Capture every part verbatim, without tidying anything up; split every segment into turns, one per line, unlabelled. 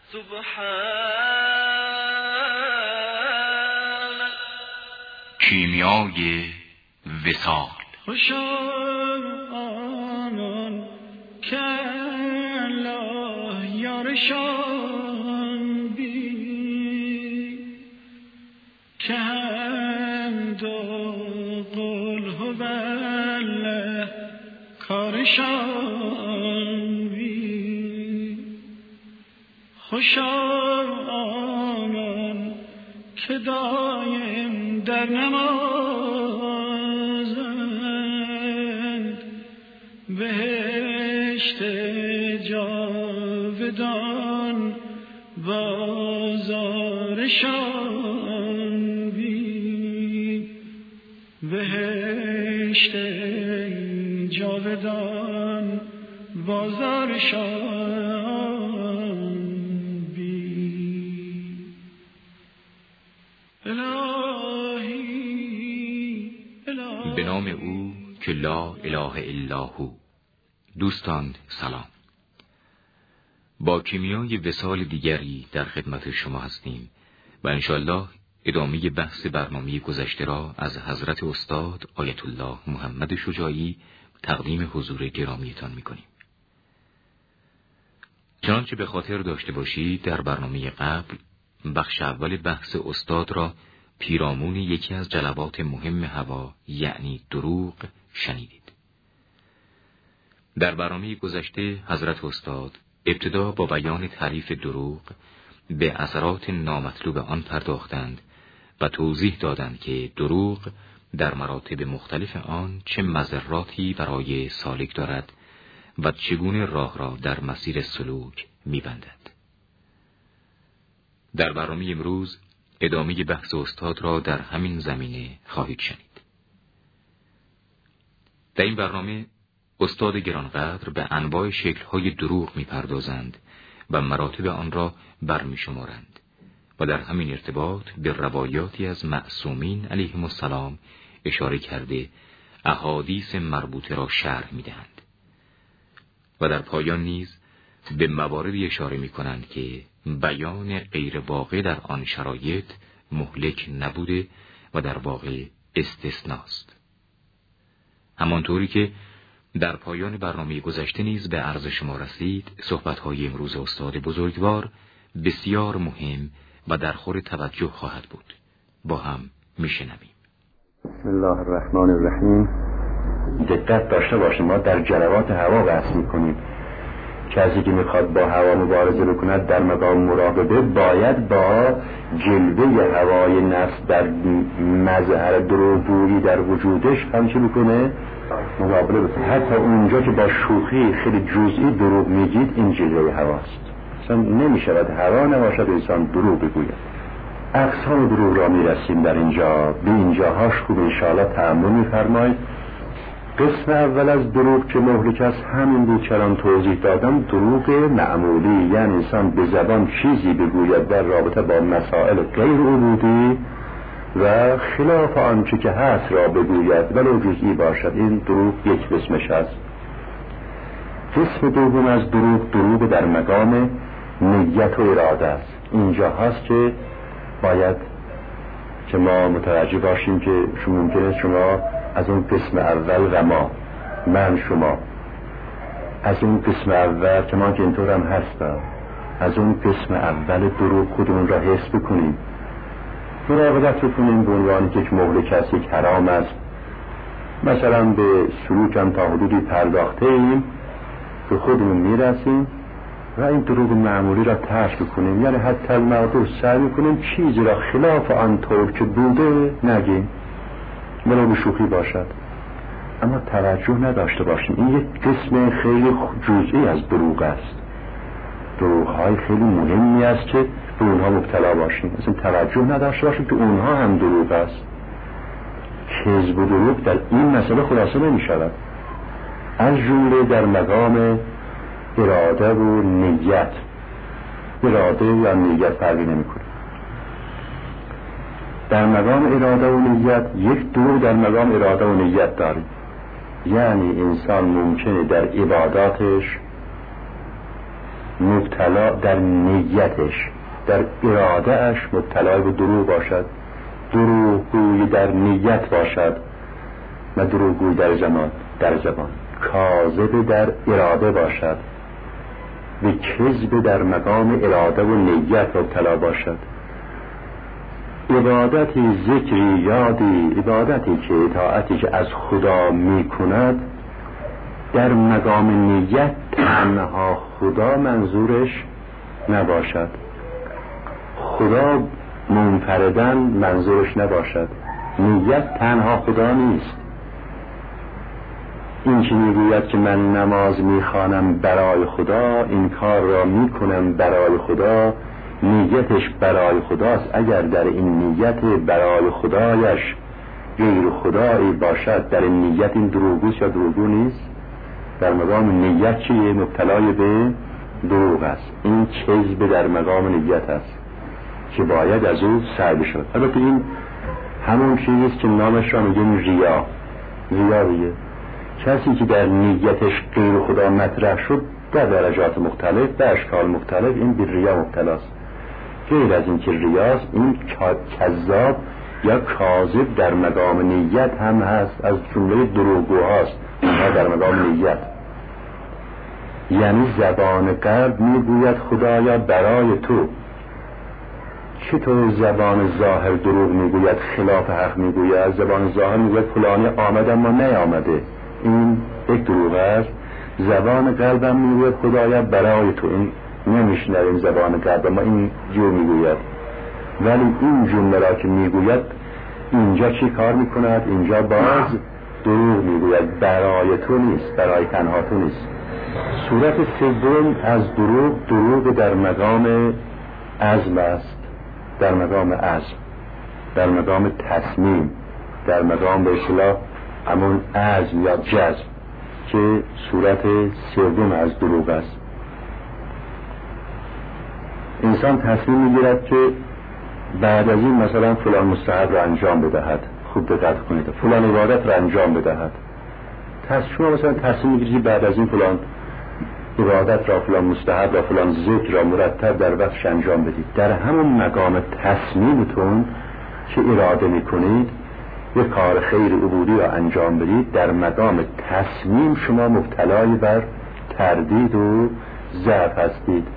سبحان
کیمیای وصال.
خوشا آنان که الله یارشان بی که حمد و قل هو الله کارشان بی. خوشا آنان که دایم در نمازند بهشت جاودان بازارشان بی. بهشت جاودان بازارشان بی. الهی الهی
به نام او که لا اله الا هو. دوستان سلام. با کیمیای وصال دیگری در خدمت شما هستیم و انشالله ادامه بحث برنامه گذشته را از حضرت استاد آیت الله محمد شجاعی تقدیم حضور گرامیتان می‌کنیم. چنانچه به خاطر داشته باشید در برنامه قبل بخش اول بحث استاد را پیرامون یکی از جلوات مهم هوا یعنی دروغ شنیدید. در برنامه گذشته حضرت استاد ابتدا با بیان تعریف دروغ به اثرات نامطلوب آن پرداختند و توضیح دادند که دروغ در مراتب مختلف آن چه مضراتی برای سالک دارد و چگونه راه را در مسیر سلوک می‌بندد. در برنامه امروز ادامه بحث استاد را در همین زمینه خواهید شنید. در این برنامه استاد گرانقدر به انواع شکل‌های دروغ می‌پردازند و مراتب آن را برمی‌شمارند و در همین ارتباط به روایاتی از معصومین علیهم السلام اشاره کرده احادیث مربوطه را شرح می‌دهند و در پایان نیز به مواردی اشاره می‌کنند که بیان غیر واقع در آن شرایط مهلک نبوده و در واقع استثناست. همانطوری که در پایان برنامه گذشته نیز به عرض شما رسید، صحبت‌های امروز استاد بزرگوار بسیار مهم و در خور توجه خواهد بود. با هم میشنویم.
بسم الله الرحمن الرحیم. دقت داشته باشیم، ما در جلوات هوا بحث می‌کنیم. کسی که میخواد با هوا مبارزه بکند در مقام مراقبه باید با جلوه هوای نفس در مظهر دروغگویی در وجودش هم چه بکنه؟ مقابله بکنه. حتی اونجا که با شوخی خیلی جزئی دروغ میگید این جلوه هواست. اصلا نمیشود هوا نباشد انسان دروغ بگوید. اقسام دروغ را میرسیم در اینجا. به اینجاهاش خوب انشاءالله تأمل میفرمایید. قسم اول از دروغ که مهلک است همین بود که الان توضیح دادم، دروغ معمولی، یعنی انسان به زبان چیزی بگوید در رابطه با مسائل غیر عبودی و خلاف آنچه که هست را بگوید ولو جزئی باشد. این دروغ یک قسمش است. قسم دوم از دروغ دروغ در مقام نیت و اراده است. اینجا هست که باید که ما متوجه باشیم که شما ممکنه شما از اون قسم اول و ما من شما از اون قسم اول که ما که اینطور هم هستم از اون قسم اول دروغ خودمون را حس بکنیم، مراقبت بکنیم به عنوانی که یک مهلک است، یک حرام است. مثلا به سلوک هم تا حدودی پرداخته ایم، به خودمون میرسیم و این دروغ معمولی را ترک بکنیم، یعنی حتی المقدور سعی میکنیم چیزی را خلاف آنطور که بوده نگیم ولو به شوخی باشد، اما توجه نداشته باشیم. این یک قسم خیلی جزئی از دروغ است. دروغ های خیلی مهمی است که به اونها مبتلا باشیم، اصلا توجه نداشته باشیم که اونها هم دروغ است. کذب و دروغ در این مسئله خلاصه نمی شود، از جمله در مقام اراده و نیت. اراده و نیت فرقی نمی کنه. در مقام اراده و نیت یک دروغ در مقام اراده و نیت داریم، یعنی انسان ممکنه در عباداتش مبتلا در نیتش، در اراده اش مبتلا به دروغ باشد، دروغگوی در نیت باشد و دروغگوی در زمان در زبان، کاذب در اراده باشد و کذب در مقام اراده و نیت مبتلا باشد. عبادتی، ذکری، یادی، عبادتی که اطاعتی که از خدا می کند در مقام نیت تنها خدا منظورش نباشد، خدا منفردن منظورش نباشد، نیت تنها خدا نیست. این که میگوید که من نماز میخوانم برای خدا، این کار را میکنم برای خدا، نیتش برای خداست. اگر در این نیت برای خدایش غیر خدایی باشد، در این نیت این دروغگوست یا دروغگو نیست؟ در مقام نیت چیه؟ مبتلای به دروغ است. این کذب در مقام نیت است که باید از او سر بشود. البته این همون چیزیست که نامش را میگیم ریا. ریا دیگه کسی که در نیتش غیر خدا مطرح شد در درجات مختلف، در اشکال مختلف، این به ریا مبتلاست. غیر از این که ریاست، این کذاب یا کاذب در مقام نیت هم هست، از جمله دروغگوهاست در مقام نیت. یعنی زبان قلب میگوید خدایا برای تو، چطور زبان ظاهر دروغ میگوید، خلاف حق میگوید؟ زبان ظاهر میگوید فلانی آمد اما نیامده، این یک دروغ است. زبان قلبم میگوید خدایا برای تو، این نمیشنویم زبان قلب ما این جو میگوید. ولی این جمله را که میگوید اینجا چی کار میکند؟ اینجا باز دروغ میگوید، برای تو نیست، برای تنها تو نیست. صورت سوم از دروغ، دروغ در مقام عزم است، در مقام عزم، در مقام تصمیم، در مقام به اصطلاح همون عزم یا جزم که صورت سوم از دروغ است. انسان تصمیم میگیرد که بعد از این مثلا فلان مستحب را انجام بدهد، خوب دقت کنید، فلان عبادت را انجام بدهد. شما مثلا تصمیم میگیرید بعد از این فلان عبادت را، فلان مستحب را، فلان ذکر را مرتب در وقتش انجام بدید. در همون مقام تصمیمتون که اراده میکنید یک کار خیر عبودی را انجام بدید، در مقام تصمیم شما مبتلای بر تردید و ضعف هستید.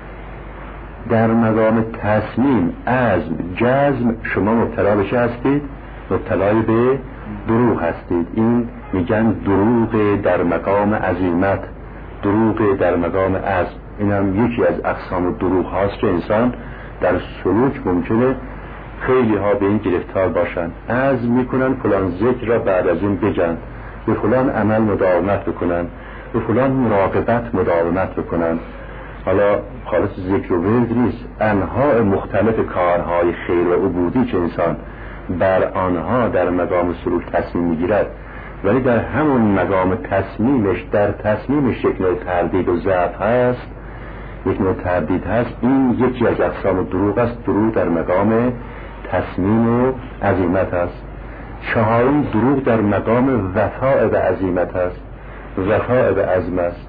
در مقام تصمیم، عزم، جزم شما مبتلا به چه هستید؟ مبتلای به دروغ هستید. این میگن دروغ در مقام عزیمت، دروغ در مقام عزم. این هم یکی از اقسام دروغ هاست که انسان در سلوک ممکنه خیلی ها به این گرفتار باشن، عزم میکنن فلان ذکر را بعد از این بگن، به فلان عمل مداومت بکنن، به فلان مراقبت مداومت بکنن. حالا خالص ذکر و ورد نیست، انواع مختلف کارهای خیر و عبودی که انسان بر آنها در مقام سلوک تصمیم میگیرد، ولی در همون مقام تصمیمش، در تصمیمش یک نوع تردید و ضعف هست، یک نوع تردید هست. این یکی از اقسام دروغ است، دروغ در مقام تصمیم و عزیمت است. چهارم دروغ در مقام وفاء به عزیمت است، وفاء به عزم است.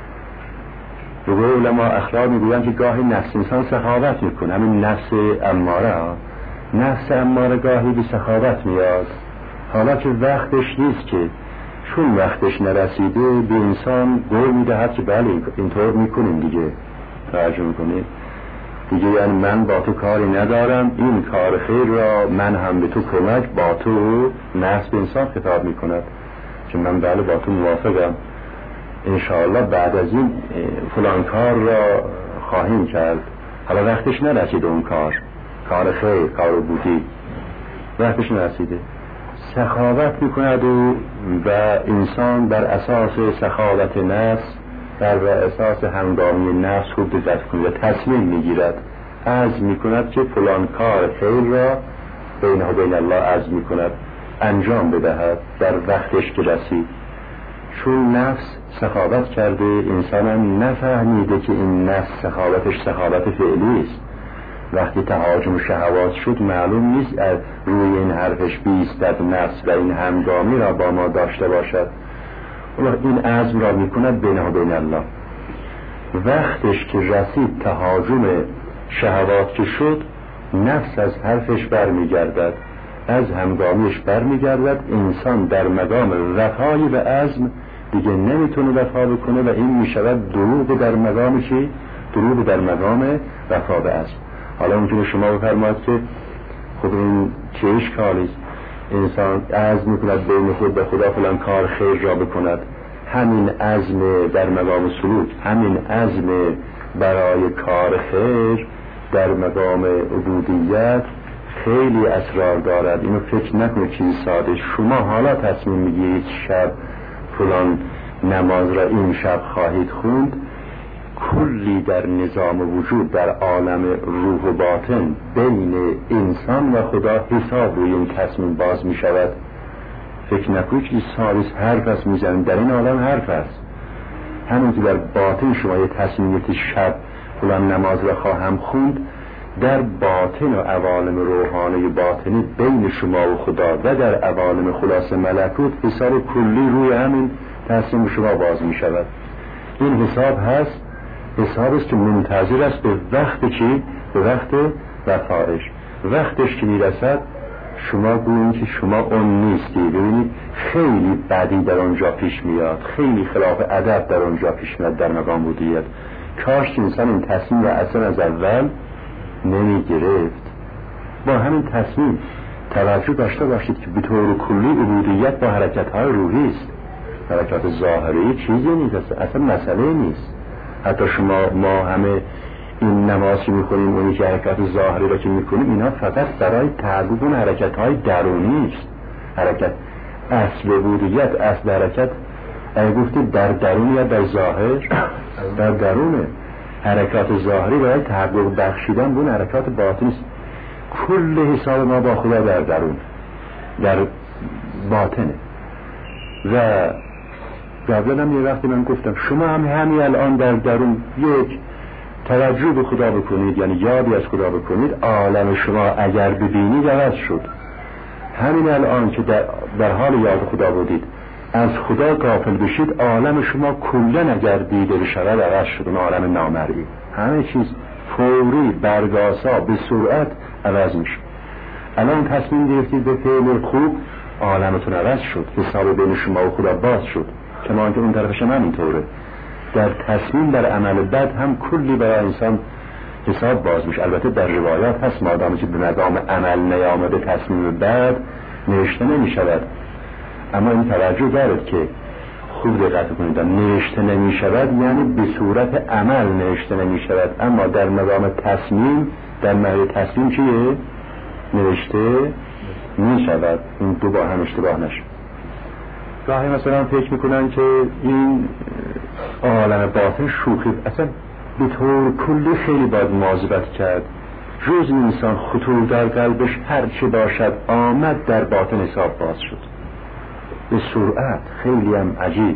روی علماء اخلاق میگویند که گاهی نفس انسان سخاوت میکنه، همین نفس اماره ها، نفس اماره گاهی به سخاوت میاد، حالا که وقتش نیست، که چون وقتش نرسیده به انسان قول میدهد که بله اینطور میکنیم دیگه، توجه میکنید دیگه، یعنی من با تو کاری ندارم، این کار خیر را من هم به تو کمک، با تو نفس به انسان خطاب میکند که من بله با تو موافقم، انشاءالله بعد از این فلان کار را خواهیم کرد. حالا وقتش نرسیده، اون کار کار خیر، کار بودی وقتش نرسیده، سخاوت میکند و و انسان بر اساس سخاوت نفس، بر اساس هنگامی نفس خوب دقت کند و تصمیم میگیرد، عزم میکند که فلان کار خیر را بینه و بین الله عزم میکند انجام بدهد در وقتش که رسید. چون نفس سخاوت کرده، انسان هم نفهمیده که این نفس سخاوتش سخاوت فعلی است. وقتی تهاجم شهوات شد معلوم نیست از روی این حرفش بیستد نفس و این همگامی را با ما داشته باشد. این عزم را میکند بینه و بین الله. وقتش که رسید تهاجم شهوات که شد، نفس از حرفش برمیگردد، از همگامیش برمیگردد. انسان در مقام وفای به عزم دیگه نمیتونه وفا بکنه و این میشود دروغ در مقام چی؟ دروغ در مقام وفا به عزم. حالا اونجور شما بفرماید که خب این چه اشکالیست؟ انسان عزم میکند بین خود به خدا فلان کار خیر را بکند، همین عزم در مقام سلوک، همین عزم برای کار خیر در مقام عبودیت خیلی اسرار دارد. اینو فکر نکنید چیزی ساده. شما حالا تصمیم میگیرید شب فلان نماز را این شب خواهید خوند، کلی در نظام وجود در عالم روح و باطن بین انسان و خدا حساب روی این تصمیم باز می شود. فکر نکنید چیزی ساده است. حرف است میزنید، در این عالم حرف است. همون که در باطن شما یه تصمیمیت شب فلان نماز را خواهم خوند، در باطن و عوالم روحانی باطنی بین شما و خدا و در عوالم خلاص ملکوت حساب کلی روی همین تصمیم شما باز می شود. این حساب هست، حساب است که منتظر است به وقت چی؟ به وقت وفایش. وقتش که می رسد شما گویید که شما اون نیستی. ببینید خیلی بدی در اونجا پیش میاد، خیلی خلاف ادب در اونجا پیش میاد در مقام عبودیت. کاش انسان این تصمیم را اصلا از اول نمی گرفت. با همین تصمیم توجه داشته باشید که به طور کلی عبودیت با حرکت های روحی است. حرکات ظاهری چیزی نیست، اصلا مسئله نیست. حتی شما ما همه این نمازی میکنیم، اونی که حرکات ظاهری را که میکنیم، اینا فقط برای تعقیب اون حرکت های درونی است. حرکت اصل عبودیت، اصل حرکت اگه گفتید در درون یا در ظاهر؟ در درونه. حرکات ظاهری برای تحقق بخشیدن اون حرکات باطنی است. کل حساب ما با خدا در درون، در باطنه. و قبلا هم یه وقتی من گفتم شما هم همین الان در درون یک توجه به خدا بکنید، یعنی یادی از خدا بکنید، عالم شما اگر ببینید عوض شد. همین الان که در, در حال یاد خدا بودید از خدا غافل بشید، عالم شما کلا اگر دیده بشود عوض شد. اون عالم نامرئی همه چیز فوری برگاسا به سرعت عوض میشه. الان تصمیم گرفتید به فعل خوب، عالمتون عوض شد، حساب بین شما و خدا باز شد. کما که اون طرفش هم اینطوره. در تصمیم در عمل بد هم کلی برای انسان حساب باز میشه. البته در روایات هست مادامی که به مقام عمل نیامده تصمیم بد نوشته نمیشود. اما این توجه دارد که خوب دقت کنید، نوشته نمیشود یعنی به صورت عمل نوشته نمیشود، اما در مقام تصمیم، در محل تصمیم چیه؟ نوشته میشود. این دو با هم اشتباه نشه. گاهی مثلا فکر میکنن که این عالم باطن شوخی، اصلا به طور کلی خیلی باید مواظبت کرد. جز انسان خطور در قلبش هر چه باشد آمد در باطن حساب باز شد به سرعت. خیلی هم عجیب.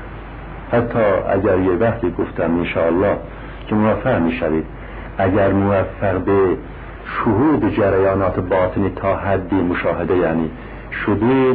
حتی اگر یه وقتی گفتم انشاءالله که موفق میشوید، اگر موفق به شهود جریانات باطنی تا حدی مشاهده یعنی شدید،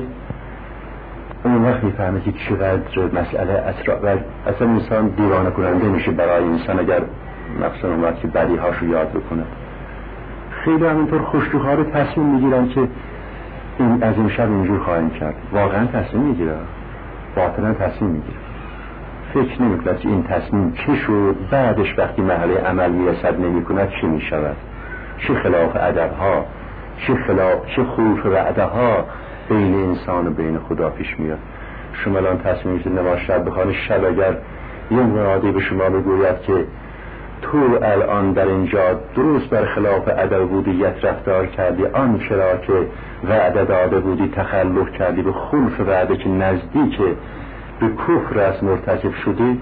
اون وقت میفهمه که چقدر مسئله اسرار و اصلا انسان دیوانه کننده میشه برای انسان اگر مخصوصا اون وقت که بدی هاشو یاد بکنه. خیلی همینطور خوشتوخاره تصمیم میگیرن که این از این شب اینجور خواهیم کرد. واقعا تصمیم میگیره، باطنا تصمیم میگیره. فکر نمیکنه که این تصمیم چه شد، بعدش وقتی محله عمل میرسد نمیکنه چه میشود، چه خلاف ادب ها، چه خلاف چه خروف وعده ها بین انسان و بین خدا پیش میاد. شما الان تصمیم میگیرید نماز شب بخوانید، شب اگر یه منادی به شما بگوید که تو الان در اینجا درست بر خلاف ادب بودیت رفتار کردی، آن چرا که وعده داده بودی تخلف کردی، به خلف وعده که نزدیک به کفر است مرتکب شدی،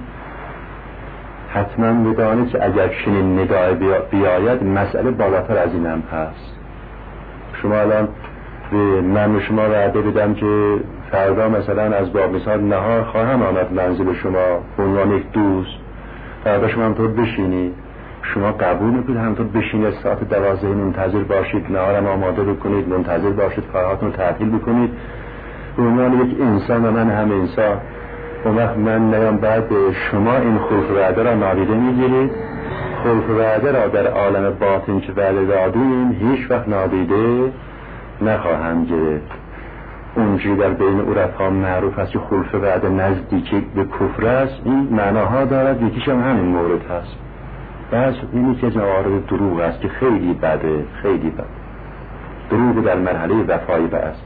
حتما بدانید که اگر چنین ندای بیاید مسئله بالاتر از این هم هست. شما الان به من شما وعده بدم که فردا مثلا از باب مثال نهار خواهم آمد منزل شما به عنوان یک دوست، فردا شما همطور بشینید، شما قبول میکنید همطور بشینید ساعت دوازده منتظر باشید، نهارم آماده بکنید، منتظر باشید کارهاتون رو تعطیل بکنید به عنوان یک انسان و من هم انسان. اون وقت من نیام بعد شما این خلق وعده را نادیده میگیرید. خلق وعده را در عالم باطن که وعده دادیم هیچ وقت نادیده نخواهم گرفت. اونجوری در بین عرفا معروف است که خلق وعده نزدیکی به کفر است، این معناها دارد، یکیش هم همین مورد هست. بس این یکی از موارد دروغ است که خیلی بده، خیلی بده. دروغ در مرحله وفایی است.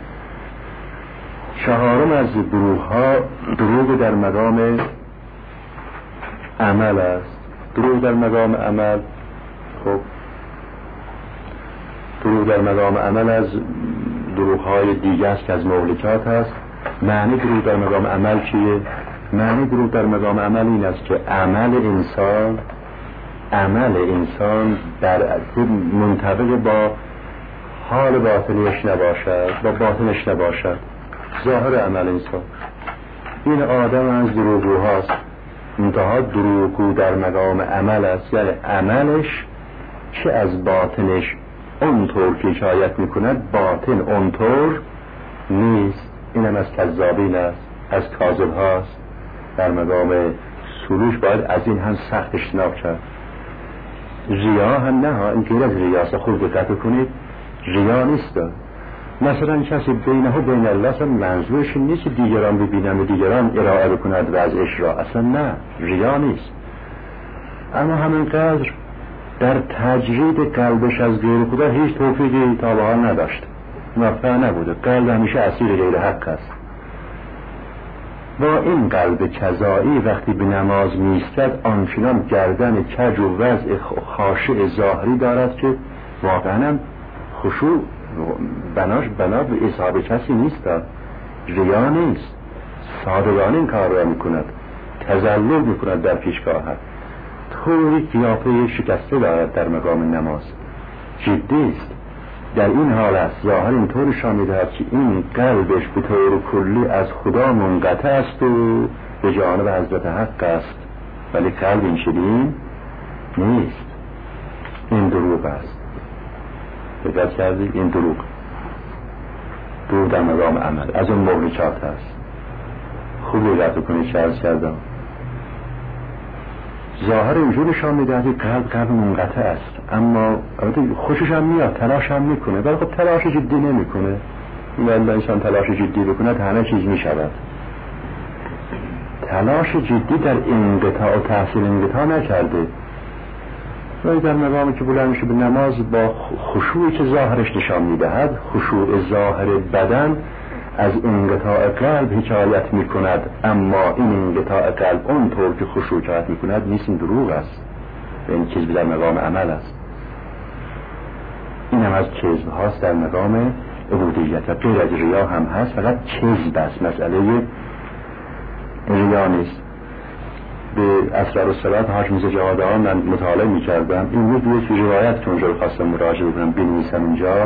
چهارم از دروغ ها دروغ در مقام عمل است. دروغ در مقام عمل، خب دروغ در مقام عمل از دروغ های دیگه است که از مهلکات هست. معنی دروغ در مقام عمل چیه؟ معنی دروغ در مقام عمل این است که عمل انسان عمل انسان در منطبق با حال باطنش نباشد، با باطنش نباشد، ظاهر عمل انسان. این آدم از دروغگو هاست، منتها دروغگو در مقام عمل است، یعنی عملش چه از باطنش اونطور که حکایت میکند باطن اونطور نیست. این هم از کذابین است، از کاذب هاست. در مقام سلوک باید از این هم سخت اجتناب کرد. ریا هم نه ها، این غیر از ریاست، خوب دقت کنید، ریا نیست. مثلا کسی بینه و بین الله اصلا منظورش نیست دیگران ببینن و دیگران ارائه بکند و از اشرا، اصلا نه، ریا نیست. اما همینقدر در تجرید قلبش از غیر خدا هیچ توفیقی تا به حال نداشت، موفق نبوده. قلب همیشه اسیر غیر حق است. با این قلب کذایی وقتی به نماز میستد آنچنان گردن کج و وضع خاشع ظاهری دارد که واقعا خشوع بناش بنا به اصحاب کسی نیست. ریا نیست، صادقانه این کار را میکند، تذلل میکند در پیشگاه. طوری قیافه شکسته دارد در مقام نماز، جدی است. در این حال است ظاهر اینطور نشان میدهد که این قلبش به طور کلی از خدا منقطع است و به جانب حضرت حق است، ولی قلب این چنین نیست. این دروغ است. دقت کردید؟ این دروغ دروغ در مقام عمل از اون مهلکات است. خوب دقت کنید چه عرض کردم. ظاهر اینجور نشان میدهد قلب قلب منقطع است، اما خوشش هم میاد، تلاش هم میکنه، ولی خب تلاش جدی نمیکنه. ولی انسان تلاش جدی بکنه همه چیز میشود. تلاش جدی در انقطاع و تحصیل انقطاع نکرده، ولی در مقامی که بلند میشه به نماز با خشوعی که ظاهرش نشان میدهد، خشوع ظاهر بدن از انقطاع قلب حکایت میکند، اما این انقطاع قلب اونطور که خشوع حکایت میکند نیست. این دروغ است. این کذب در مقام عمل است. این هم از کذب هاست در مقام عبودیت. و غیر از ریا هم هست، فقط کذب است، مسئله ریا نیست. به اسرار الصلات حاج میرزا جواد آقا من مطالعه میکردم، این بود یک روایت که اونجا خواستم مراجعه بکنم بنویسم اینجا،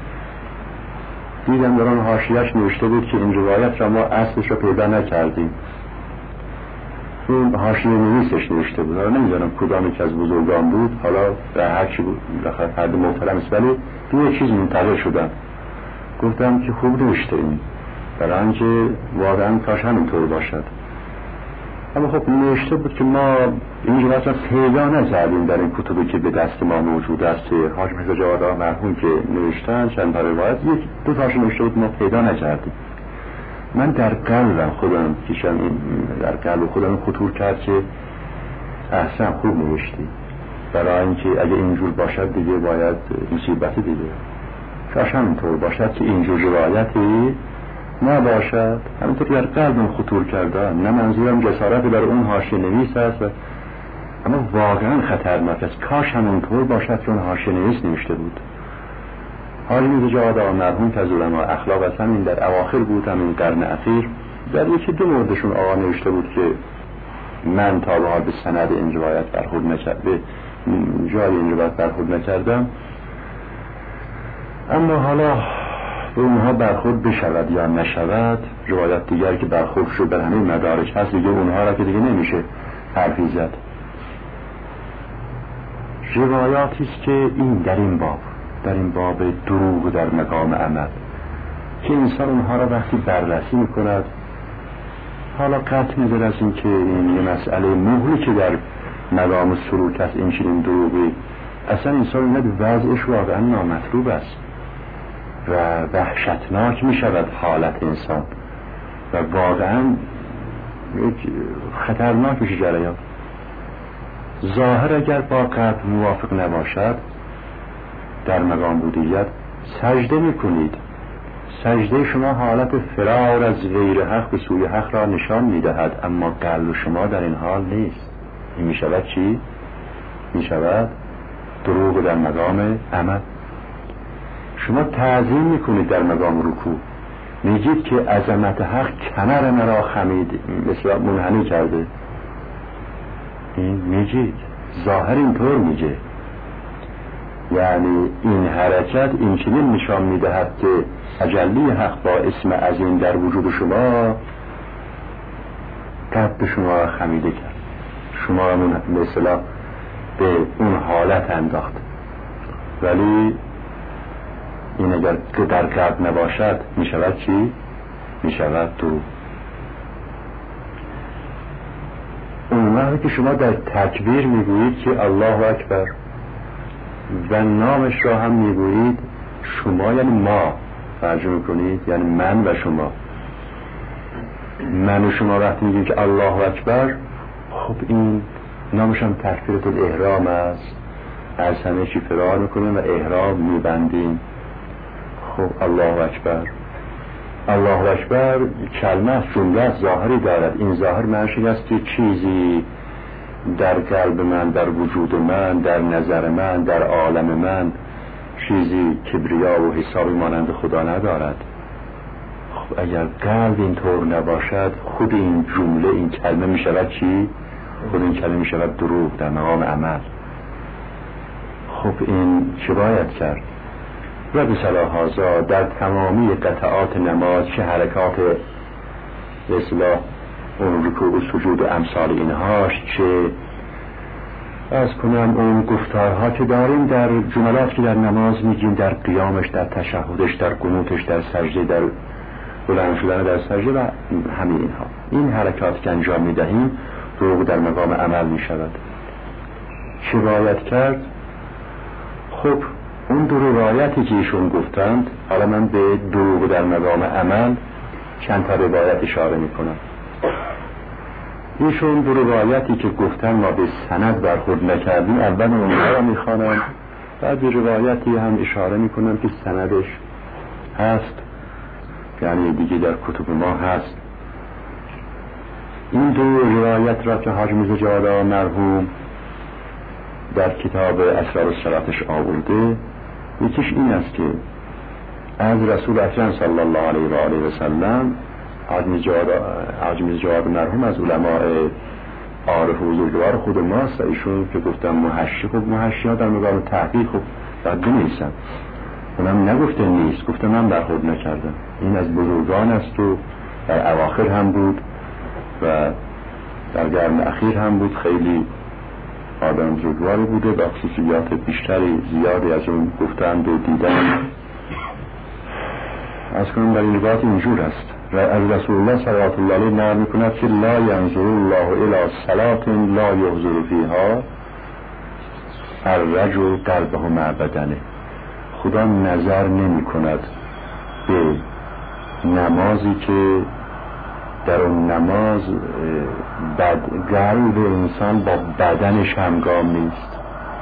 دیدم در آن حاشیه‌اش نوشته بود که این روایت را ما اصلش را پیدا نکردیم. این حاشیه نویسش نوشته بود، حالا نمیدونم کدام یک از بزرگان بود، حالا در هر چی بود بخاطر فرد محترم است، ولی دو یک چیز منتظر شدم. گفتم که خوب نوشته این، برای اینکه واقعا کاش همینطور باشد. اما خب نوشته بود که ما این روایت را پیدا نکردیم در این کتبی که به دست ما موجود است. حاج میرزا جواد آقا مرحوم که نوشتن چند تا روایت، یک دو تاش نوشته بود ما پیدا نکردیم. من در قلبم خودم کشم این در قلب خودم خطور کرد که احسن خوب نوشتی، برای اینکه اگه اینجور باشد دیگه باید مصیبت دیگه، کاش همینطور باشد که اینجور روایتی نباشد. همینطور در قلبم خطور کرده. نه منظورم جسارت بر اون حاشیه نویس است، اما واقعا خطرناک است. کاش همینطور باشد که اون حاشیه نویس نوشته بود. حاج میرزا جواد آقا مرحوم که از علما اخلاق است، همین در اواخر بود، همین قرن اخیر، در یکی دو موردشون آقا نوشته بود که من تا به حال به سند این روایت برخورد نکردم، به جای این روایت برخورد نکردم، اما حالا به اونها برخورد بشود یا نشود، روایت دیگر که برخورد شد بر همین مدارک هست دیگه، اونها را که دیگه نمیشه حرفی زد. روایاتی است که این در این باب در این باب دروغ در مقام عمل که انسان اونها را وقتی بررسی میکند حالا قطع نظر از این که این یه مسئله مهلی که در مقام سلوک است، این چنین دروغی اصلا انسان اینقدر وضعش واقعا نامطلوب است و وحشتناک می شود حالت انسان و واقعا خطرناک میشه جریان. ظاهر اگر با قلب موافق نباشد در مقام بودیت سجده میکنید، سجده شما حالت فرار از غیر حق به سوی حق را نشان میدهد، اما قلب شما در این حال نیست. این میشود چی؟ میشود دروغ در مقام عمل. شما تعظیم میکنید در مقام رکوع، میگید که عظمت حق کمر مرا خمید، مثلا منحنی کرده. این میگید، ظاهر اینطور میگه، یعنی این حرکت این چنین نشان میدهد که تجلی حق با اسم عظیم در وجود شما قلب شما را خمیده کرد، شما را مثلا به اون حالت انداخت. ولی این اگر در قلب نباشد میشود چی؟ میشود دروغ. اون وقتی که شما در تکبیر میگویید که الله اکبر و نامش را هم میگویید، شما یعنی ما ترجمه کنید، یعنی من و شما. من و شما وقتی میگیم که الله اکبر، خب این نامش هم تکبیرت الاحرام است، از همه چی فرار میکنیم و احرام میبندیم. خب الله اکبر، الله اکبر کلمه است، جمله است، ظاهری دارد. این ظاهر معنیش است که چیزی در قلب من، در وجود من، در نظر من، در عالم من چیزی کبریا و حسابی مانند خدا ندارد. خب اگر قلب اینطور نباشد، خود این جمله، این کلمه می شود چی؟ خود این کلمه می شود دروغ در مقام عمل. خب این چه باید کرد؟ و به صلاح هذا در تمامی قطعات نماز، چه حرکات اصلاح اون رکوع و سجود و امثال اینهاش، چه از کنم اون گفتارها که داریم در جملات که در نماز میگیم، در قیامش، در تشهدش، در قنوتش، در سجده، در بلند شدن در سجده و همین اینها، این حرکات که انجام میدهیم دروغ در مقام عمل میشود. چه باید کرد؟ خب اون دو روایتی که ایشون گفتند، حالا من به دروغ در مقام عمل چند تا روایت اشاره میکنم. ایشون دو روایتی که گفتن ما به سند برخورد نکردیم، اول اونها را میخوانم، بعد به روایتی هم اشاره میکنم که سندش هست، یعنی دیگه در کتب ما هست. این دو روایت را که حاج میرزا جواد مرحوم در کتاب اسرار الصلاتش آورده، یکیش این است که از رسول اکرم صلی الله علیه و آله و سلم، حاج میرزا جواد مرحوم از علماء عارف و بزرگوار خود ماست، ایشون که گفتم محشی، خب محشی ها در مقام تحقیق خب بد بنویسن، اونم نگفته نیست، گفته من برخورد نکردم. این از بزرگان است و در اواخر هم بود و در قرن اخیر هم بود، خیلی آدم بزرگواری بوده، با خصوصیات بیشتری زیادی از اون گفتند و دیدن. از کنم در این روایت اینجور است، و از رسول الله صلوات الله علیه نقل میکند که لا ینظر الله الی صلاة لا یحضر فیها الرجل قلبه مع بدنه. خدا نظر نمی کند به نمازی که در اون نماز بد قلب انسان با بدنش همگام نیست.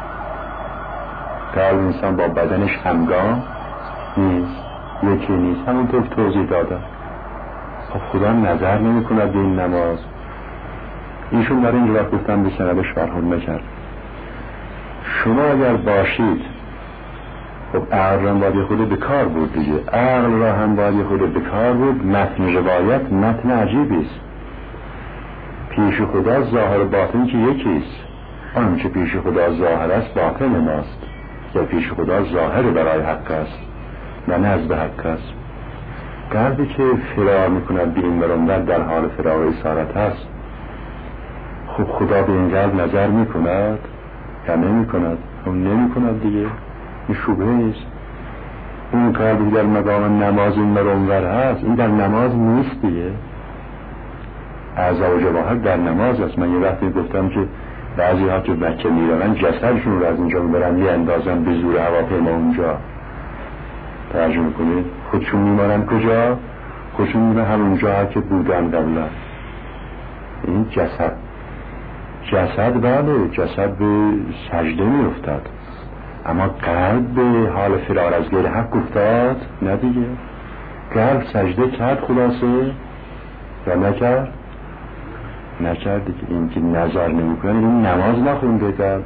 قلب انسان با بدنش همگام نیست، یکی نیست، همونطور توضیح دادم. خب خدا نظر نمی کند به این نماز. ایشون در این روایت گفتن به سندش برخورد نکرد. شما اگر باشید، خب عقل را باید خود به کار بود دیگه، عقل را هم باید خود به کار بود. متن روایت متن عجیبی است. پیش خدا ظاهر باطن که یکیست، آنچه پیش خدا ظاهر است باطن ماست، یا پیش خدا ظاهر برای حق است و نزد حق است. قلبی که فرار میکند به این برانور در حال فرار و اسارت هست، خب خدا به این قلب نظر میکند یا نمیکند؟ اون نمیکند دیگه، این شبهه است. اون قلبی در مقام نماز این برانور هست، این در نماز نیست دیگه. اعضا و جواهر در نماز است. من یه وقتی گفتم که بعضی ها که مکه میرن جسدشون رو از اینجا میبرن یه اندازن به زور هواپیما اونجا. ترجمه کنید خودشون میمارن کجا؟ خودشون میمارن همونجا که بودن قبلا. این جسد جسد بله جسد به سجده میافتد، اما قلب به حال فرار از غیر حق افتاد نه دیگه. قلب سجده کرد خلاصه یا نکرد؟ نکرد دیگه. این که نظر نمی کنه این نماز نخونده قلب.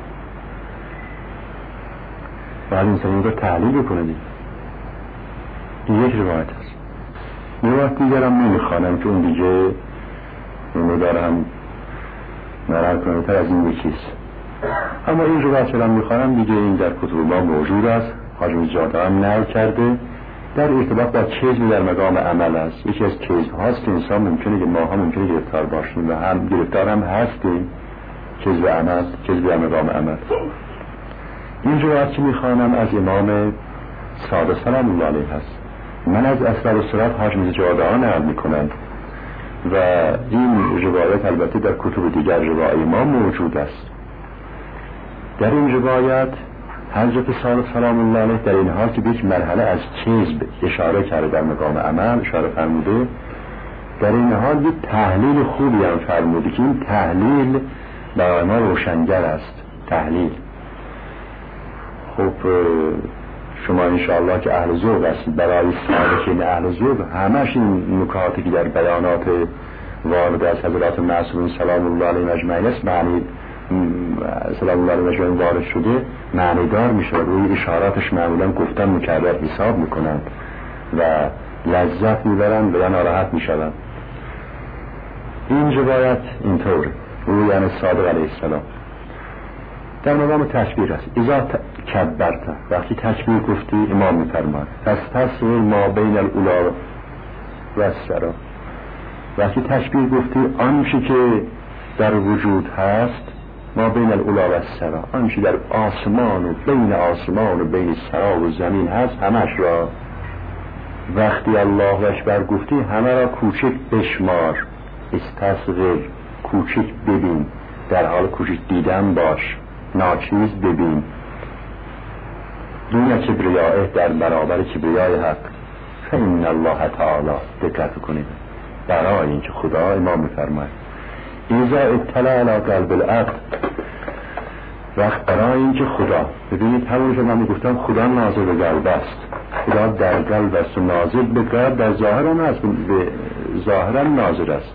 بعد انسان این رو تحلیل بکنه دیگه. این یک روایت هست. یه وقت دیگرم نمیخوانم که اون دیگه اونو دارم مرر کنه تر از این یکیست، اما این روایت رو میخوانم دیگه. این در کتب ما موجود است، حاجم جاده هم نقل کرده در ارتباط با کذب در مقام عمل است. یکی از کذب هاست که انسان ممکنه که ما ها ممکنه گرفتار باشیم و هم گرفتار هم هستیم. کذب عمل، کذب در مقام عمل. این روایت که میخوانم از امام صادق سلام الله علیه هست. من از اسرار الصراط حاجم جاده ها نقل میکنم و این روایت البته در کتب دیگر روای ما موجود است. در این روایت حضرت صادق سلام الله علیه در این حال که به یک مرحله از کذب اشاره کرده در مقام عمل اشاره فرموده، در این حال یک تحلیل خوبی هم فرموده که این تحلیل برای ما روشنگر است. تحلیل خب شما انشاءالله که اهل ذوق هستید، برای صادقین اهل ذوق همش این نکاتی که در بیانات وارد از حضرات معصومین سلام الله علیهم اجمعین است معنی سلام الله علیهم اجمعین وارد شده معنی دار میشه. روی اشاراتش معمولا گفتن مکرر حساب میکنن و لذت میبرن و یا ناراحت میشون. این روایت اینطور روی یعنی صادق علیه السلام در مقام تکبیر است. اذا کبرت وقتی تکبیر گفتی امام میفرماد پس تصویر ما بین الاولا و السرا. وقتی تکبیر گفتی آنچه که در وجود هست ما بین الاولا و السرا، آنچه در آسمان و بین آسمان و بین سرا و زمین هست همش را وقتی الله اکبر گفتی همه را کوچک بشمار. استصغر کوچک ببین، در حال کوچک دیدن باش، ناچیز ببین. دون کبریائه در برابر کبریای حق. فإن الله تعالی دقت کنید برای اینکه خدا امام میفرماید اذا اطلع علی قلب العبد وقت برای اینکه خدا ببینید همون که من میگفتم خدا ناظر به قلب است. خدا در قلب است و ناظر به قلب در ظاهر هم هست، به ظاهر هم ناظر است.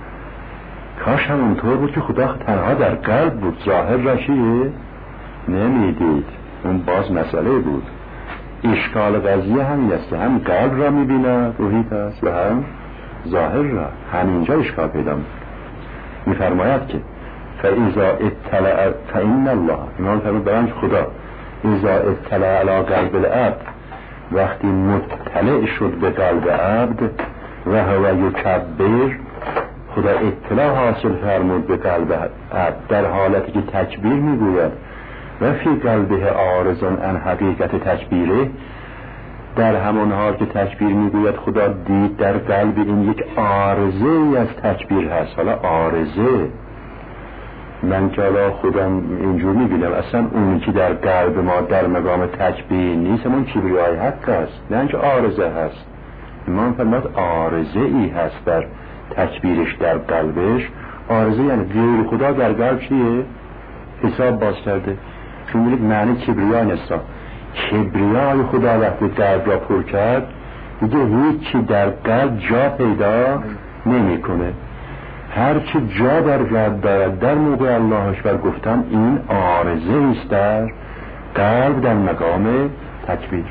کاش همونطور بود که خدا تنها در قلب بود، ظاهر را چیه نمیدید. اون باز مسئله بود. اشکال قضیه همین است که هم قلب را میبیند روحیت است و هم ظاهر را. همینجا اشکال پیدا میفرماید که فاذا اطلع فإن الله ایمان فرمود برای خدا اذا اطلع علی قلب العبد وقتی مطلع شد به قلب عبد و هو یکبر خدا اطلاع حاصل فرمود به قلب عبد در حالتی که تکبیر میگوید و فی قلبه عارضون عن حقیقت تکبیره، در همان حال که تکبیر میگوید خدا دید در قلب این یک عارضه از تکبیر هست. حالا عارضه من که حالا خودم اینجور میبینم اصلا اونی که در قلب ما در مقام تکبیر نیست همون کبریای حق هست، نه اینکه عارضه هست. امام فرمود عارضه ای هست در تکبیرش در قلبش. عارضه یعنی غیر خدا در قلب چیه؟ حساب باز کرده. چون میگه معنی کبریا نیست. کبریای خدا وقتی قلب را پر کرد دیگه هیچی در قلب جا پیدا نمی کنه. هرچی جا در قلب دارد در موقع الله اکبر گفتم این عارضه است در قلب در مقام تکبیر.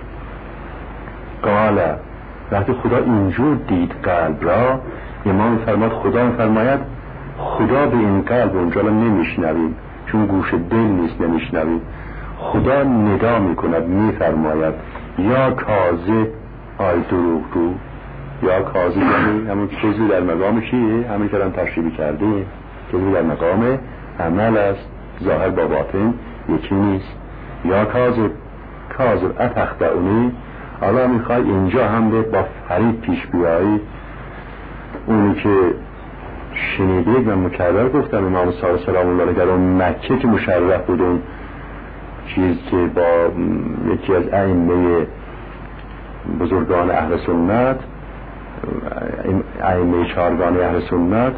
قال وقتی خدا اینجور دید قلب را امام فرماد خدا فرماید خدا به این قلب اونجا نمیشنوید چون گوش دل نیست نمیشنوید. خدا ندا میکند میفرماید یا کاذب آی دروغگو. یا کاذب یعنی همون چیزی در مقام چیه؟ همین که هم تشریح کرده چیزی در مقام عمل است، ظاهر با باطن یکی نیست. یا کاذب کاذب اتخدعونی. حالا میخوای اینجا هم به با فرید پیش بیایی اونی که شنیدید و مکرر گفتم امام صادق سلام الله علیه در اون مکه که مشرف بود، اون چیز که با یکی از ائمه بزرگان اهل سنت، ائمه چهارگانه اهل سنت،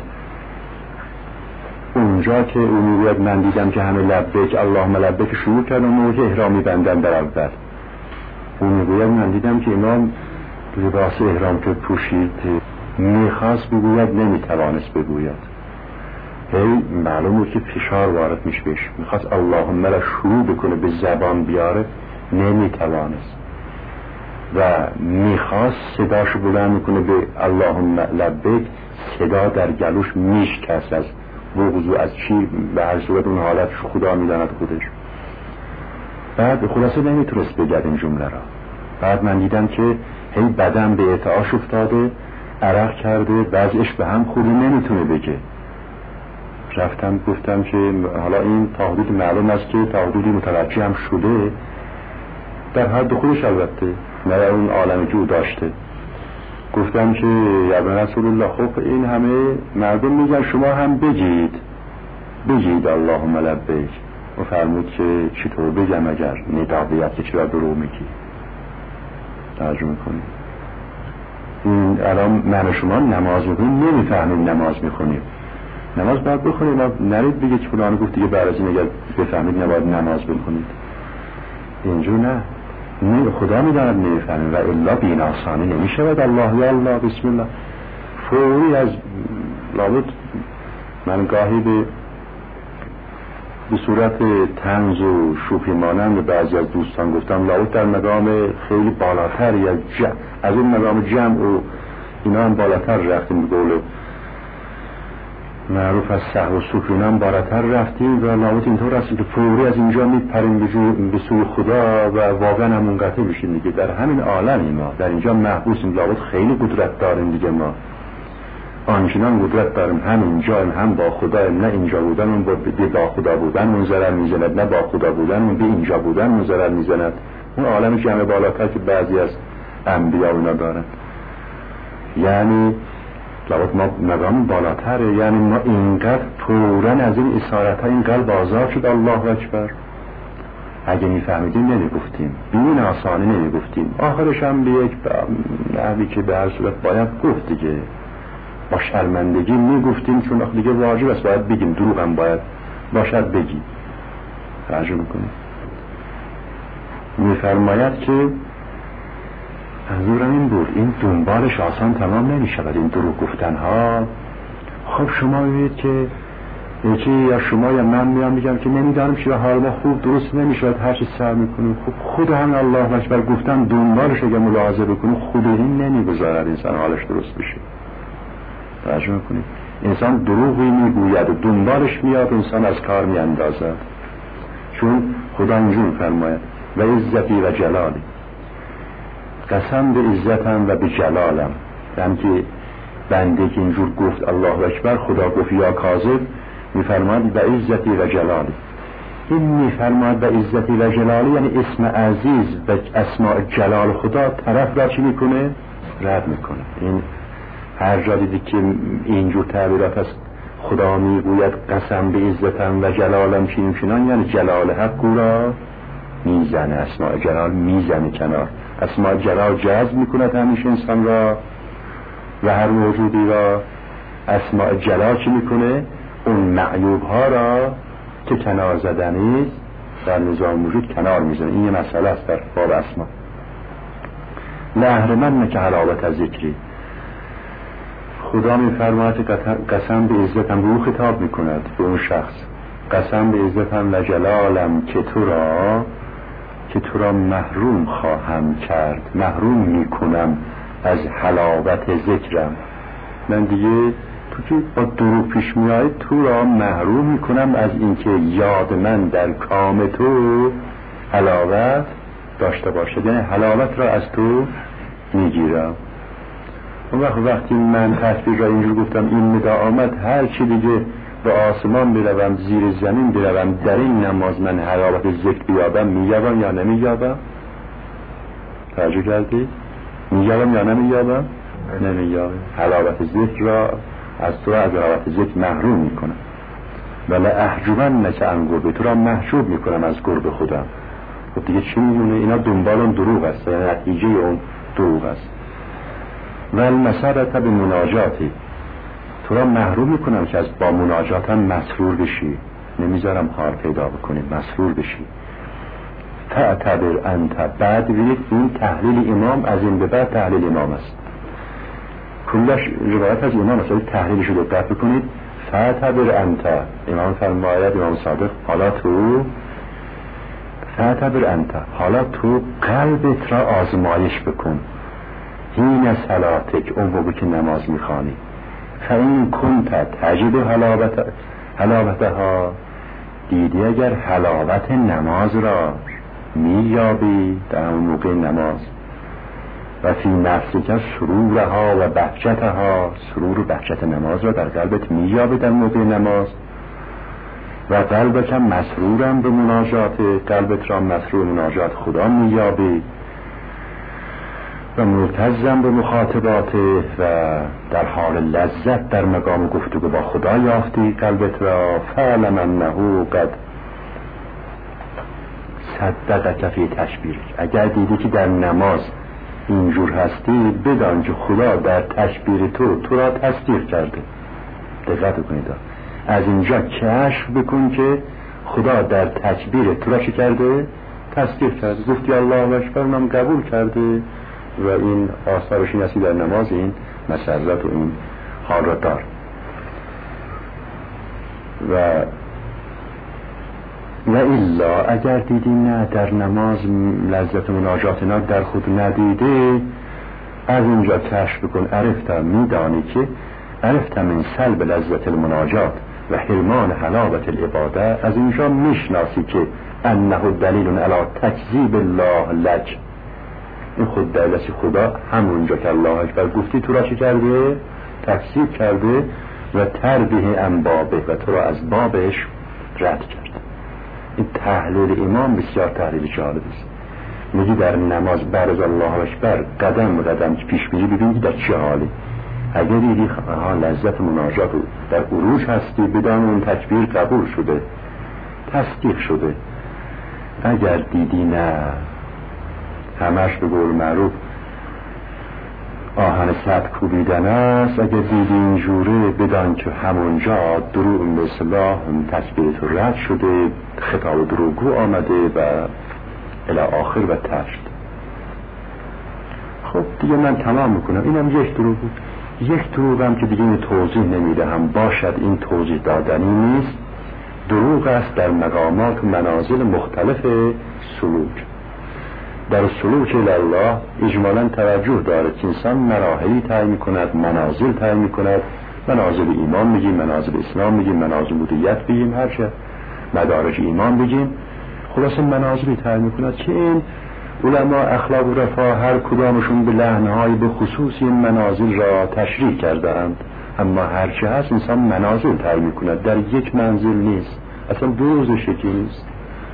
اونجا که اون میگوید من دیدم که همه لبیک اللهم لبیک شروع کردن موقع که احرام میبندن در اول. اون میگوید من دیدم که امام لباس احرام که پوشید میخواست بگوید نمیتوانست بگوید، هی معلوم بود که فشار وارد میشه بهش، میخواست اللهم را شروع بکنه به زبان بیاره نمیتوانست و میخواست صداشو بلند میکنه به اللهم لبیک، صدا در گلوش میشکست از بغض از چی، به هر صورت اون حالتش خدا میداند خودش. بعد خلاصه نمیتونست بگد این جمله را. بعد من دیدم که هی بدن به ارتعاش افتاده، عرق کرده، وضعش به هم خورده، نمیتونه بگه. رفتم گفتم که حالا این تا حدود معلوم است که تا حدودی متوجه هم شده، در حد خودش البته، نه اون عالمی که او داشته. گفتم که یا رسول الله خب این همه مردم میگن شما هم بگید بگید اللهم لبیک. و فرمود که چطور بگم اگر ندا بیاد که چرا درو میگی؟ ترجمه کنیم. این الان من شما نماز میخونیم نمیفهمیم نماز میخونیم، نماز باید بخونیم، نرید بگید که فلان گفت دیگه بعد از این اگر بفهمید نباید نماز بخونید. اینجور نه، نه خدا میداند نمیفهمیم و الا بیناسانی نمیشود الله یا الله بسم الله فوری از لابد. من گاهی به به صورت طنز و شوخی مانند بعضی از دوستان گفتم لابد در مقام خیلی بالاتر از جمع، از اون مقام جمع و اینا هم بالاتر رفتیم، به قول معروف از سهو و سکر هم بالاتر رفتیم و لابد اینطور هستیم که فوری از اینجا میپریم به سوی خدا و واقعا هم منقطع بشیم دیگه. در همین عالم ما در اینجا محبوسیم، لابد خیلی قدرت داریم دیگه، ما آنچنان قدرت داریم هم اینجا هم با خدا، نه اینجا بودن اون با خدا بودن اون ضرر میزند، نه با خدا بودن اون به اینجا بودن اون ضرر میزند. اون عالم جمع بالاتر که بعضی از انبیا اونا دارن، یعنی لابد ما مقام بالاتره، یعنی ما اینقدر پورن از این اسارت ها این قلب آزاد شد الله اکبر. اگه میفهمیدیم نمیگفتیم، بین آسانی نمیگفتیم، آخرش هم به یک نحوی که به هر صورت باید گفت دیگه، با شرمندگی میگفتیم چون دیگه واجب است باید بگیم، دروغ هم باید باشد بگیم. ترجمه کنیم. میفرماید که منظورم این بود این دنبالش آسان تمام نمی شود این دروغ گفتن ها. خب شما ببینید که یکی یا شما یا من میام میگم که نمیدانم چرا حال ما خوب درست نمی شود، هر چی سر میکنیم. خب خود هم الله اکبر گفتن دنبالش اگه ملاحظه بکنیم خود این نمیگذارد انسان حالش درست بشه. ترجمه کنید. انسان دروغی میگوید و دنبالش میاد انسان از کار میاندازد، چون خدا اینجور فرماید و عزتی و جلالی، قسم به عزتم و به جلالم. یعنی که بنده که اینجور گفت الله اکبر، خدا گفت یا کاذب، میفرماید و عزتی و جلالی. این میفرماید و عزتی و جلالی یعنی اسم عزیز و اسماء جلال خدا طرف را چی میکنه؟ رد میکنه. این هر جا دیدی که اینجور تعبیرات هست خدا میگوید قسم به عزتم و جلالم چنین چنان، یعنی جلال حق او را میزنه، اسماء جلال میزنه کنار، اسماء جلال جذب میکند همیشه انسان را و هر موجودی را. اسماء جلال چی میکنه؟ اون معیوب ها را که کنار زدنی در نظام وجود کنار میزنه. این یه مسئله است در باب اسماء. لهرمن که حلاوت از ذکری، خدا میفرماید قسم به عزتم، رو خطاب میکند به اون شخص، قسم به عزتم و جلالم که تو را که تو را محروم خواهم کرد، محروم میکنم از حلاوت ذکرم. من دیگه تو که با دروغ پیش میای تو را محروم میکنم از اینکه یاد من در کام تو حلاوت داشته باشه، یعنی حلاوت را از تو میگیرم. اون وقت وقتی من تصویر را اینجور گفتم این ندا آمد، هر چی دیگه به آسمان بروم زیر زمین بروم در این نماز من حلاوت ذکر بیابم، میابم یا نمیابم؟ توجه کردی؟ میابم یا نمیابم؟ نمیابم. حلاوت ذکر را از تو از حلاوت ذکر محروم میکنم. ولی احجبنک عن قرب، تو را محجوب میکنم از قرب خودم. خب دیگه چی میمونه؟ اینا دنبال اون دروغ است، یعنی نتیجه اون دروغ است. ول مسرت به مناجاتی، تو را محروم میکنم که از با مناجاتم مسرور بشی، نمیذارم حال پیدا بکنی، مسرور بشی. تعتبر انت، بعد ببینید این تحلیل امام از این به بعد تحلیل امام است، کلش روایت از امام است، تحلیلش رو دقت بکنید. تعتبر انت، امام فرماید، امام صادق، حالا تو تعتبر انت، حالا تو قلبت را آزمایش بکن، هین صلاتک، اون موقع که نماز میخوانی، فاین کنت تجد حلاوت حلاوتها، دیدی اگر حلاوت نماز را مییابی در اون موقع نماز، و فی نفسک سرورها و بهجتها، سرور و بهجت نماز را در قلبت مییابی در موقع نماز، و قلبک مسرورم به مناجات، قلبت را مسرور مناجات خدا مییابی، و مرتزم به مخاطبات، و در حال لذت در مقام گفتگو با خدا یافتی قلبت را. فعلم انه قد صدقک فی تشبیرک، اگر دیدی که در نماز اینجور هستی، بدان که خدا در تشبیر تو تو را تصدیق کرده. دقت بکنید، از اینجا کشف بکن که خدا در تکبیر تو را چه کرده؟ تصدیق کرده. گفتی الله اکبر، اونم قبول کرده، و این آثارش این هستی در نماز این مسرت و این حال را دار. و و الا اگر دیدی نه در نماز لذت مناجات اینا در خود ندیده، از اینجا کشف بکن. عرفت، میدانی که عرفت من سلب لذت المناجات و حرمان حلاوت العباده، از اینجا میشناسی که انه دلیل علی تکذیب الله لک، این خود دلیل است خدا همونجا که الله اکبر گفتی تو را چه کرده؟ تکذیب کرده و تربیه عن بابه، و تو را از بابش رد کرده. این تحلیل امام بسیار تحلیل جالب است. میگی در نماز بعد از الله اکبر قدم قدم که پیش میری ببینی در چه حالی. اگر دیدی ها لذت مناجات در عروج هستی، بدان اون تکبیر قبول شده، تصدیق شده. اگر دیدی نه همش به قول معروف آهن صد کوبیدن است، اگر دیدی اینجوره، بدان که همونجا دروغ مثلا تکبیر تو رد شده، خطاب دروغگو آمده و الی آخر و تشت. خب دیگه من تمام میکنم. اینم یک دروغ بود، یک دروغم که دیگه این توضیح نمیدهم، باشد این توضیح دادنی نیست. دروغ است در مقامات و منازل مختلف سلوک. در سلوک الله اجمالا توجه دارد که انسان مراحلی طی میکند، منازل طی میکند. منازل ایمان میگیم، منازل اسلام میگیم، منازل مدیت بگیم، هرچه مدارج ایمان بگیم، خلاصه منازلی طی میکند که این علما اخلاق و رفاه هر کدامشون به لحنهای به خصوص این منازل را تشریح کردند. اما هرچه هست انسان منازل طی میکند، در یک منزل نیست، اصلا دو روز شکی نیست.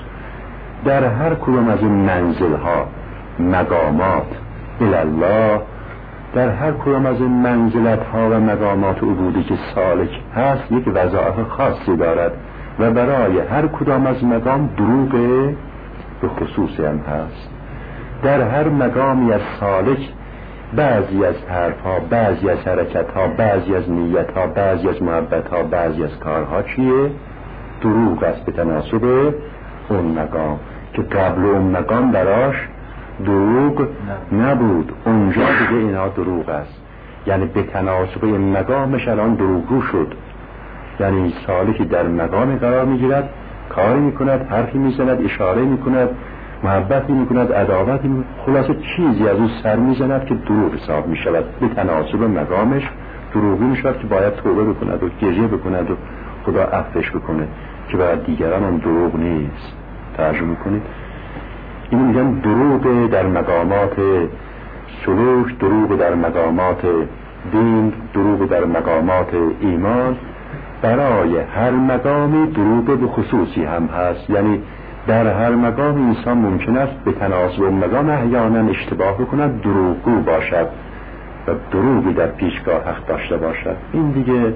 در هر کدام از این منزل ها مقامات الله، در هر کدام از این منزلت ها و مقامات عبودی که سالک هست یک وظایف خاصی دارد، و برای هر کدام از مقام دروغ به خصوصی هم هست. در هر مقامی از سالک بعضی از حرف ها، بعضی از حرکت ها، بعضی از نیت ها، بعضی از محبت ها، بعضی از کارها چیه؟ دروغ است به تناسب اون مقام که قبل اون مقام براش دروغ نبود، اونجا دیگه اینا دروغ است. یعنی به تناسب این مقامش الان دروغگو شد. یعنی سالکی در مقام قرار میگیرد، کاری میکند، حرفی میزند، اشاره میکند، محبتی میکند، عداوتی میکند، خلاصه چیزی از اون سر میزند که دروغ حساب میشود. به تناسب مقامش دروغی میشود که باید توبه بکند و گریه بکند و خدا عفوش بکنه، که برای دیگران هم دروغ نیست. ترجمه کنید، این میگن دروغ در مقامات سلوک، دروغ در مقامات دین، دروغ در مقامات ایمان. برای هر مقامی دروغ به خصوصی هم هست. یعنی در هر مقام انسان ممکن است به تناسب مقام احیانا اشتباه بکند، دروغگو باشد. و دروغی در پیشگاه حق داشته باشد. این دیگه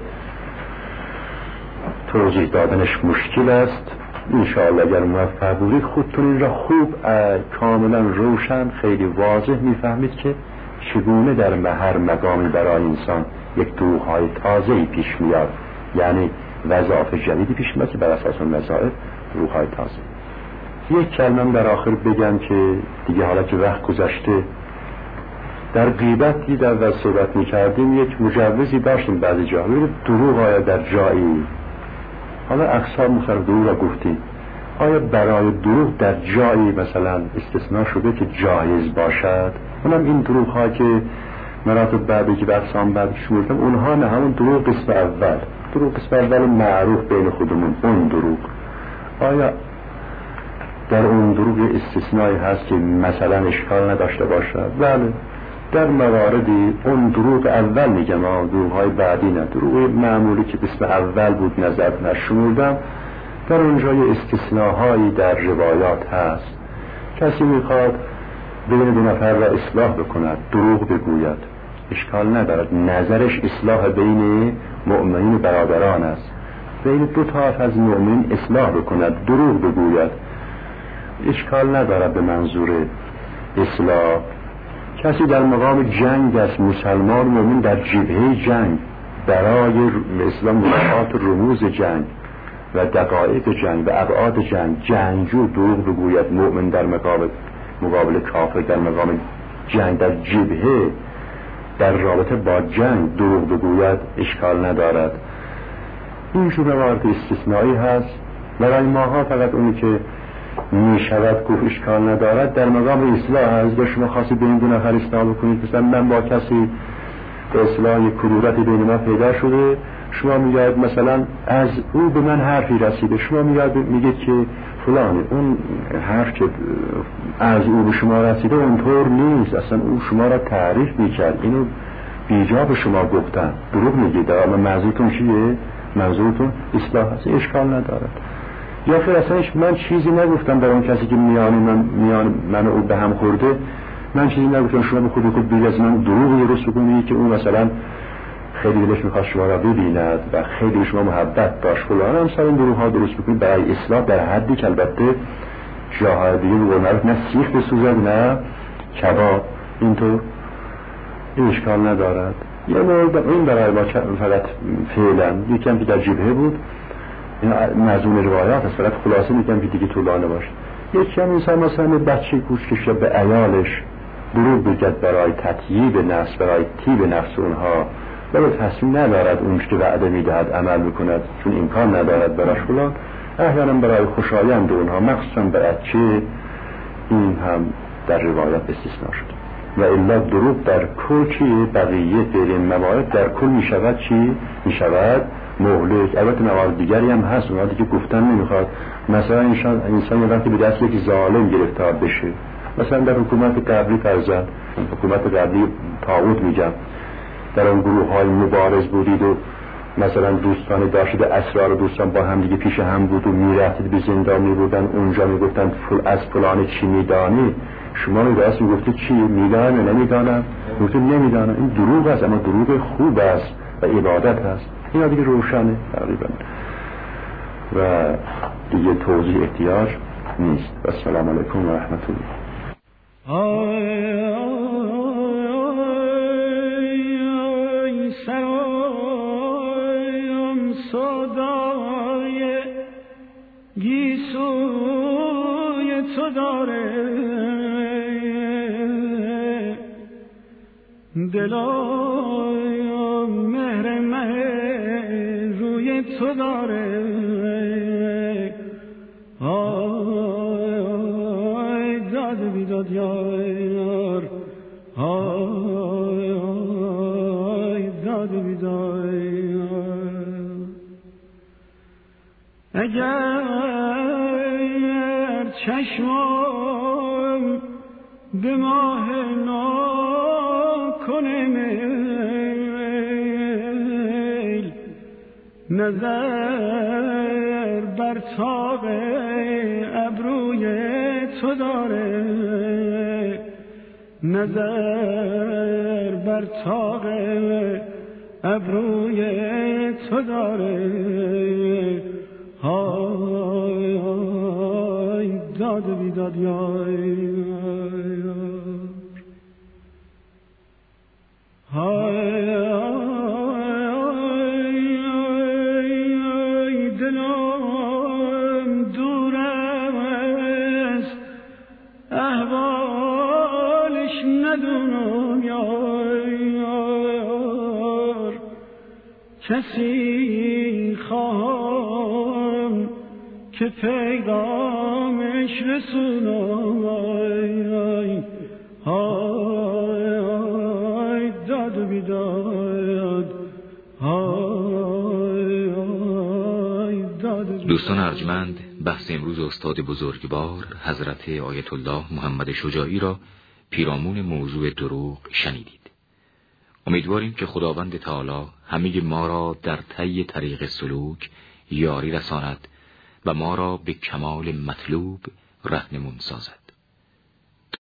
توضیح دادنش مشکل است. انشاءالله اگر موفق بودید خودتون این را خوب کاملا روشن خیلی واضح میفهمید که چگونه در هر مقامی برای انسان یک دروغ‌های تازه‌ای پیش میاد، یعنی وظایف جدیدی پیش میاد که بر اساس اون وظایف دروغ‌های تازه. یک کلمه در آخر بگم که دیگه حالا که وقت گذشته، در غیبتی در وقت صحبت میکردیم یک مجوزی داشتیم بعضی جاها دروغ آیا در جایی، حالا اقسام مختلف دروغ را گفتیم، آیا برای دروغ در جایی مثلا استثناء شده که جایز باشد؟ اونم این دروغ ها که مراتب بعدی که اقسام بعد شمردم اونها نه، همون دروغ قسم اول، دروغ قسم اول معروف بین خودمون، اون دروغ آیا در اون دروغ استثنایی هست که مثلا اشکال نداشته باشد؟ بله، در مواردی اون دروغ اول میگم، آن دروغ های بعدی نه، دروغ معمولی که قسم اول بود نظر نشمردم، در اونجا یه استثناهایی در روایات هست. کسی میخواد بین دو نفر را اصلاح بکند، دروغ بگوید، اشکال ندارد، نظرش اصلاح بین مؤمنین برادران است، بین دو طرف از مؤمن اصلاح بکند، دروغ بگوید، اشکال ندارد به منظور اصلاح. کسی در مقام جنگ است، مسلمان مؤمن در جبهه جنگ برای اسلام ملاقات رموز جنگ و دقایق جنگ و ابعاد جنگ، جنگجو دروغ بگوید، مؤمن در مقابل مقابل کافر در مقام جنگ در جبهه در رابطه با جنگ دروغ بگوید، اشکال ندارد. این جور موارد استثنایی هست. برای ماها فقط اونی که می شود گفت اشکال ندارد در مقام اصلاح هست. اگر شما خواستید به این دو نفر اصلاح بکنید، مثلا من با کسی به اصلاح یک کدورتی بین ما پیدا شده، شما میگید مثلا از او به من حرفی رسیده، شما میگید میگید که فلان اون حرف که از او به شما رسیده اونطور نیست، اصلا او شما را تعریف میکرد، اینو بیجا به شما گفتن، دروغ میگید، اما منظورتون چیه؟ منظورتون اصلاح هست، اشکال ندارد. یا خیر اصلا من چیزی نگفتم در اون کسی که میان من میان من او به هم خورده، من چیزی نگفتم، شما به خود خود بگید از من دروغی درست بکنید که اون مثلا خیلی دلش میخواد شما را ببیند و خیلی شما محبت داشت فلان، هم سر این دروغ ها درست بکنید برای اصلاح در حدی که البته جاهای دیگه به قول معروف نه سیخ بسوزد نه کباب، اینطور اشکال ندارد. یا مورد این برای ما فقط فعلا یکم که در جبهه بود، این مضمون روایات است، فقط خلاصه میگم که دیگه طولانه باشه. یکی هم انسان مثلا بچه کوچکش به عیالش دروغ بگد برای تطییب نفس، برای تیب نفس اونها، ولی تصمیم ندارد اونش که وعده میدهد عمل میکند چون امکان ندارد براش فلان، احیانا برای خوشایند اونها مخصوصا به بچه، این هم در روایات استثناء شده. و الا دروغ در کل چیه؟ بقیه غیر موارد در کل میشود چی؟ میشود مهلک. البته موارد دیگری هم هست اونها دیگه گفتن نمیخواد، مثلا انسان انسان وقتی به دست یک ظالم گرفتار بشه، مثلا در حکومت قبلی فرزند حکومت قبلی طاغوت میگم، در اون گروه های مبارز بودید و مثلا دوستان داشتید، اسرار دوستان با هم دیگه پیش هم بود و میرفتید به زندان میبردن، اونجا میگفتن فل از فلان چی میدانی، شما میگوید میگفتید چی میدانم نمیدانم، میگفتید نمیدانم. این دروغ است، اما دروغ خوب است و عبادت است. این دیگه روشنه تقریبا و دیگه توضیح احتیاج نیست. و السلام علیکم و رحمت الله.
سرایم صدای گیسوی تو داره، دلایم مهر مه روی تو داره، آی داد بیداد یار، آی آی داد بیداد یار. اگر چشمم به ماه ناکنه میل، نظر بر طاق ابروی تو داره، نظر بر طاق ابروی تو داره. های های داد و بیداد یای های های دلم دورم است احوالش ندونم یار کسی خواهم که پیغامش رسونم. های های های داد و بیداد های های داد و بیداد.
دوستان ارجمند، بحث امروز استاد بزرگوار حضرت آیت الله محمد شجاعی را پیرامون موضوع دروغ شنیدید. امیدواریم که خداوند تعالی همه ما را در طی طریق سلوک یاری رساند و ما را به کمال مطلوب رهنمون سازد.